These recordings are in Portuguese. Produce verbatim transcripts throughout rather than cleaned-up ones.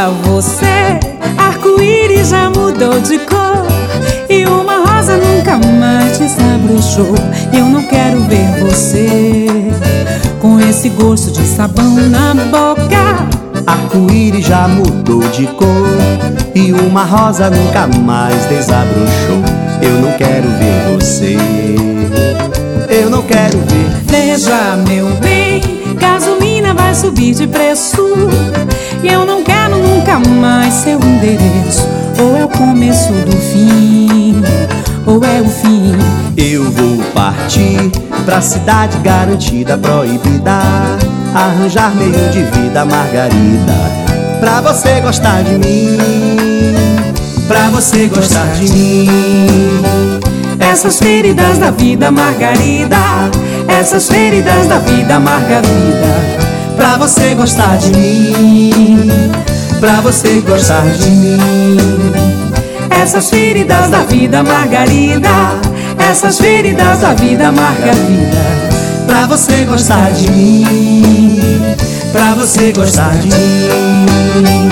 Veja você, arco-íris já mudou de cor e uma rosa nunca mais desabrochou. Eu não quero ver você com esse gosto de sabão na boca. Arco-íris já mudou de cor e uma rosa nunca mais desabrochou. Eu não quero ver você, eu não quero ver. Veja, meu bem, gasolina vai subir de preço e eu não quero nunca mais seu endereço. Ou é o começo do fim, ou é o fim. Eu vou partir pra cidade garantida, proibida, arranjar meio de vida, Margarida, pra você gostar de mim, pra você gostar de mim. Essas feridas da vida, Margarida, essas feridas da vida, Margarida, pra você gostar de mim, pra você gostar de mim. Essas feridas da vida, Margarida, essas feridas da vida, Margarida, pra você gostar de mim, pra você gostar de mim.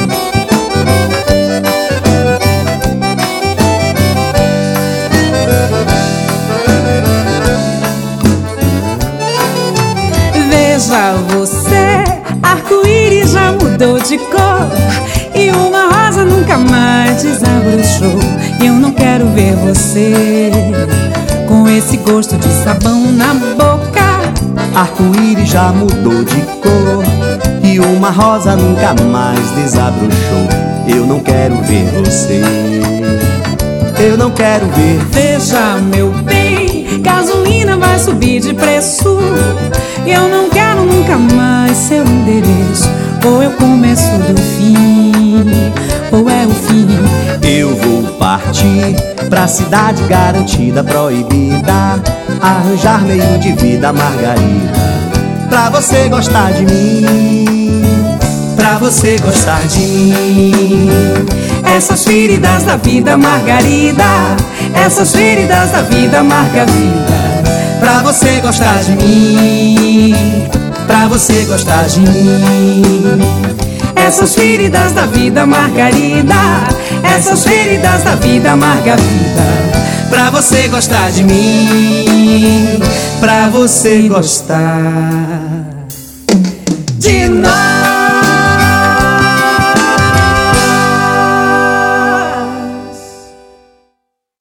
Veja você, arco-íris já mudou de cor e uma rosa nunca mais desabrochou. Eu não quero ver você com esse gosto de sabão na boca. Arco-íris já mudou de cor e uma rosa nunca mais desabrochou. Eu não quero ver você, eu não quero ver. Veja, meu bem, gasolina vai subir de preço e eu não quero nunca mais seu endereço. Ou é o começo do fim, ou é o fim. Eu vou partir pra cidade garantida, proibida, arranjar meio de vida, Margarida, pra você gostar de mim, pra você gostar de mim. Essas feridas da vida, Margarida, essas feridas da vida, Margarida, pra você gostar de mim, pra você gostar de mim. Essas feridas da vida, Margarida, essas feridas da vida, Margarida, pra você gostar de mim, pra você gostar de nós.